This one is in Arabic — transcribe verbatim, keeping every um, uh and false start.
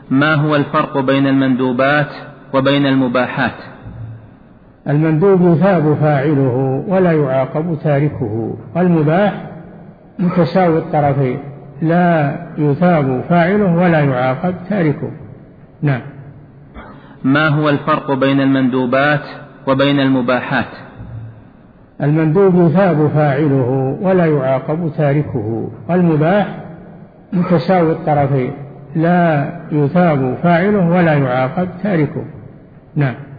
ما هو الفرق بين المندوبات وبين المباحات؟ المندوب يثاب فاعله ولا يعاقب تاركه، والمباح متساوي الطرفين، لا يثاب فاعله ولا يعاقب تاركه. نعم. ما هو الفرق بين المندوبات وبين المباحات؟ المندوب يثاب فاعله ولا يعاقب تاركه، والمباح متساوي الطرفين، لا يثاب فاعله ولا يعاقب تاركه. نعم.